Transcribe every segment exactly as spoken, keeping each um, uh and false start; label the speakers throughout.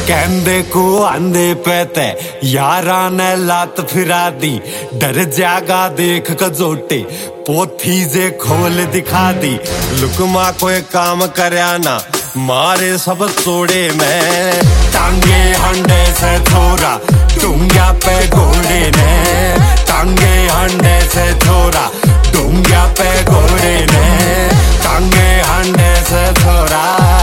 Speaker 1: कहंदे को आंदे पैते यारा ने लात फिरा दी, डर जागा देख कजोटे पोथी जे खोल दिखा दी। लुकमा कोई काम करया ना मारे सब तोड़े में, टांगे हंडे से छोरा डूंगा पे घोड़े ने, टांगे हंडे से छोरा डूंगा पे घोड़े ने, टांगे हंडे से छोरा।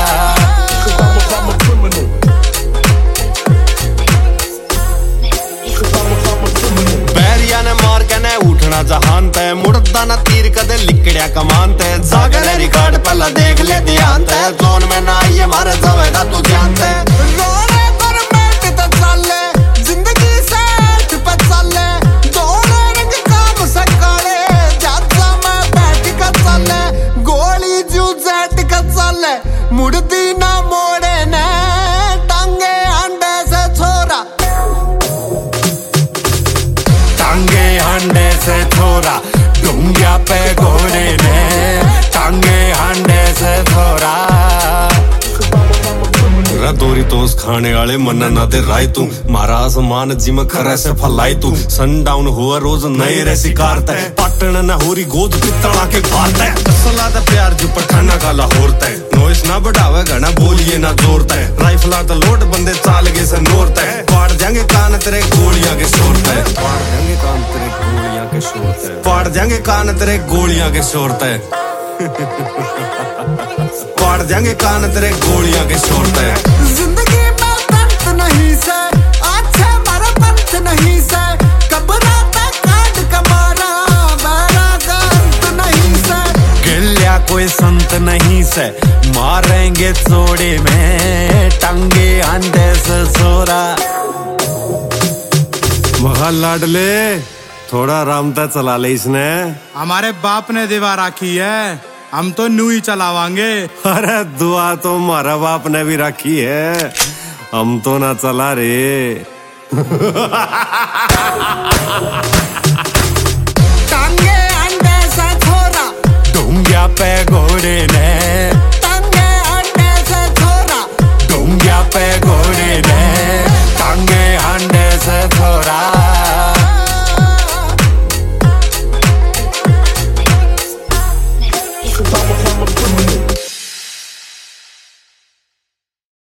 Speaker 1: बैरिया ने मार के ने उठना जहान ते, मुड़दा ना तीर कदे लिकड़िया कमान ते, जागरे रिकॉर्ड पहला देख ले ध्यान ते, जोन में ना ये मारे जावेगा तू जानते। रोने पर बैठ तो चले जिंदगी से पे चले, दोनों रंग काम से काले, जाता मैं बैठ के चले, गोली जू जेट के चले, मुड़दी ना मोड़े ने, टांगे अंडे से छोरा, टांगे अंडे से छोरा डूंगा पे घोड़े ने, टांगे अंडे से छोरा। दोरी तोस खाने वाले मन्ना ना दे राय तू, मारा आसमान जिम खरे से फलाई तू, सनडाउन हुआ रोज नए रे शिकारता है, पटन न होरी गोद पितला के पारता है, असला दा प्यार जो पठाना का लाहौरता है, नॉइस ना बढ़ावे घना बोलिए ना जोरता है, राइफला तो लोट बंदे चाल के से नोरता है, पाड़ जाएंगे कान तेरे गोलियां के शोरता है, पाड़ जाएंगे कान तेरे गोलियां के शोरता है, पाड़ जाएंगे कान तेरे गोलियां के शोरता है, पाड़ जाएंगे कान तेरे गोलियां के शोरता है। जिंदगी में दर्द नहीं से अच्छा मारा पंथ नहीं से, कबराता काट कमारा मेरा गंत नहीं से, गिल्ल्या कोई संत नहीं से, मारेंगे चोड़े में, टांगे अंडे से छोरा। महा लाडले थोड़ा रामता चला ले इसने, हमारे बाप ने दीवार राखी है, हम तो न्यू ही चलावांगे। अरे दुआ तो हमारा बाप ने भी रखी है, हम तो ना चला रे। टांगे अंडे से छोरा डूंगा पे घोड़े ने, टांगे अंडे से छोरा डूंगा पे घोड़े